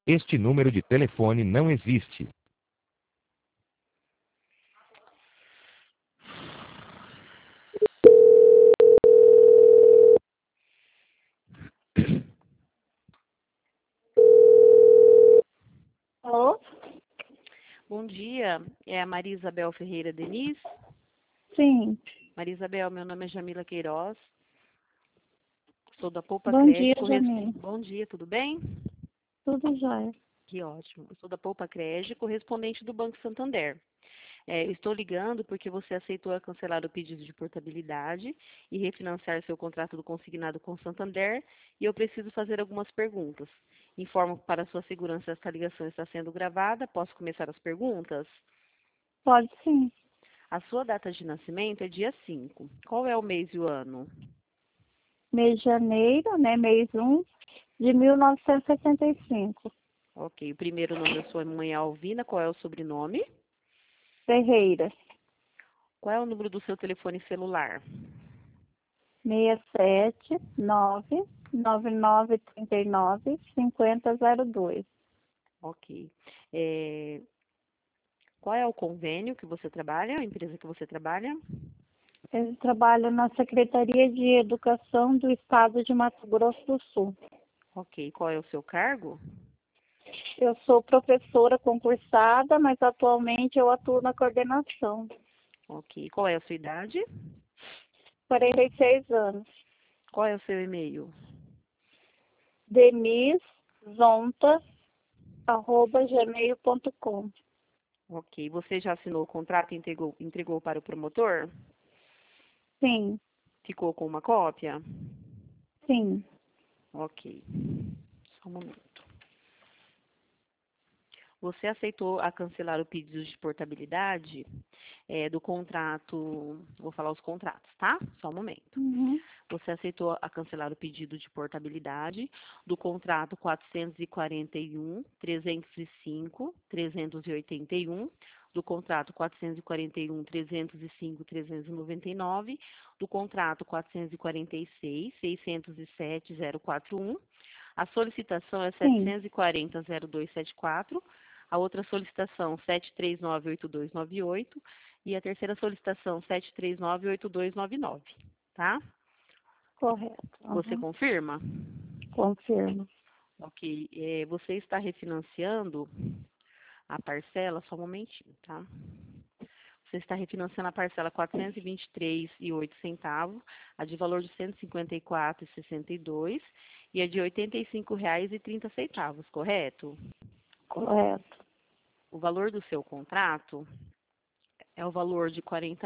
Este número de telefone não existe. Alô? Bom dia, é a Maria Isabel Ferreira Deniz. Sim. Maria Isabel, meu nome é Jamila Queiroz, sou da Poupa Bom dia, Crédito. Jamila. Bom dia, tudo bem? Tudo jóia. Que ótimo. Eu sou da Poupa Crédito, correspondente do Banco Santander. Eu estou ligando porque você aceitou cancelar o pedido de portabilidade e refinanciar seu contrato do consignado com o Santander, e eu preciso fazer algumas perguntas. Informo que para sua segurança esta ligação está sendo gravada. Posso começar as perguntas? Pode sim. A sua data de nascimento é dia 5. Qual é o mês e o ano? Mês de janeiro, né? Mês 1 de 1965. Ok. O primeiro nome da sua mãe é Alvina. Qual é o sobrenome? Ferreira. Qual é o número do seu telefone celular? 67999395002. Ok. É, Qual é o convênio que você trabalha, a empresa que você trabalha? Eu trabalho na Secretaria de Educação do Estado de Mato Grosso do Sul. Ok. Qual é o seu cargo? Eu sou professora concursada, mas atualmente eu atuo na coordenação. Ok. Qual é a sua idade? 46 anos. Qual é o seu e-mail? denisonta@gmail.com. Ok. Você já assinou o contrato e entregou para o promotor? Sim, Ficou com uma cópia? sim, Ok. Só um momento. Você aceitou a cancelar o pedido de portabilidade do contrato, vou falar os contratos, tá? Só um momento. uhum, Você aceitou a cancelar o pedido de portabilidade do contrato 441, 305, 381, do contrato 441, 305, 399, do contrato 446, 607, 041. A solicitação é sim, 740-0274, a outra solicitação 739-8298 e a terceira solicitação 739-8299, tá? correto. Você Uhum, confirma? confirmo. Ok. Você está refinanciando a parcela, só um momentinho, tá? Você está refinanciando a parcela 423,08, a de valor de 154,62 e a de R$ 85,30, correto? Correto. O valor do seu contrato é o valor de R$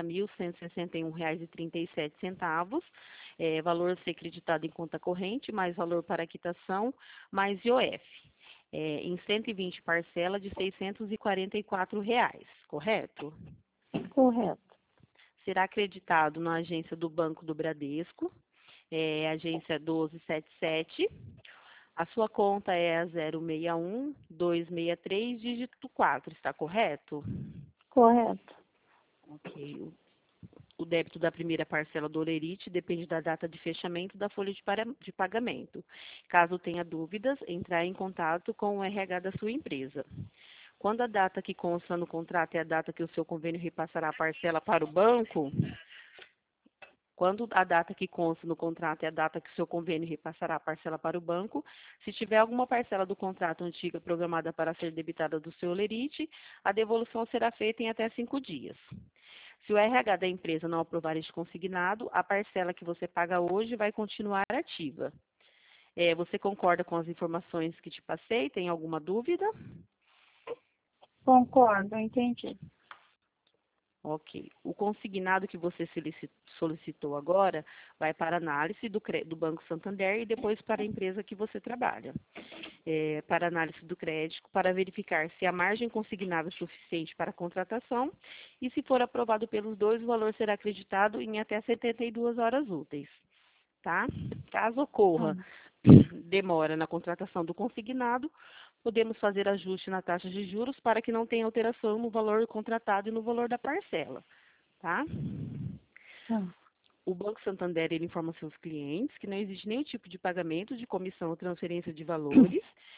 40.161,37, valor a ser creditado em conta corrente, mais valor para quitação, mais IOF, em 120 parcelas de R$ 644, correto? Correto. Será acreditado na agência do Banco do Bradesco, agência 1277. A sua conta é a 061-263, dígito 4, está correto? Correto. Ok. O débito da primeira parcela do Olerite depende da data de fechamento da folha de pagamento. Caso tenha dúvidas, entrar em contato com o RH da sua empresa. Quando a data que consta no contrato é a data que o seu convênio repassará a parcela para o banco, quando a data que consta no contrato é a data que o seu convênio repassará a parcela para o banco, se tiver alguma parcela do contrato antiga programada para ser debitada do seu Olerite, a devolução será feita em até 5 dias. Se o RH da empresa não aprovar este consignado, a parcela que você paga hoje vai continuar ativa. Você concorda com as informações que te passei? Tem alguma dúvida? Concordo, entendi. Ok. O consignado que você solicitou agora vai para análise do Banco Santander e depois para a empresa que você trabalha. Para análise do crédito, para verificar se a margem consignada é suficiente para a contratação e, se for aprovado pelos dois, o valor será acreditado em até 72 horas úteis, tá? Caso Tá. ocorra demora na contratação do consignado, podemos fazer ajuste na taxa de juros para que não tenha alteração no valor contratado e no valor da parcela, tá? Tá. O Banco Santander ele informa seus clientes que não existe nenhum tipo de pagamento de comissão ou transferência de valores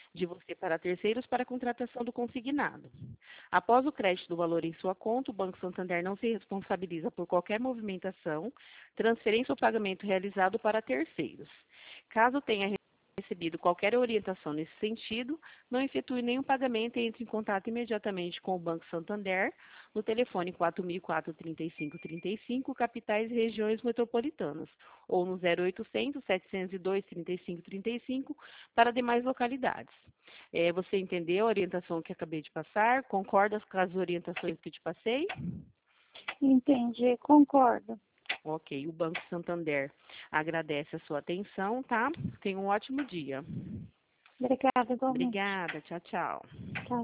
de você para terceiros para a contratação do consignado. Após o crédito do valor em sua conta, o Banco Santander não se responsabiliza por qualquer movimentação, transferência ou pagamento realizado para terceiros. Caso tenha recebido qualquer orientação nesse sentido, não efetue nenhum pagamento e entre em contato imediatamente com o Banco Santander no telefone 4004-3535, capitais e regiões metropolitanas, ou no 0800 702 3535 para demais localidades. Você entendeu a orientação que acabei de passar? Concorda com as orientações que te passei? Entendi, concordo. Ok, o Banco Santander agradece a sua atenção, tá? Tenha um ótimo dia. Obrigada, igualmente. Obrigada, tchau, tchau. Tchau.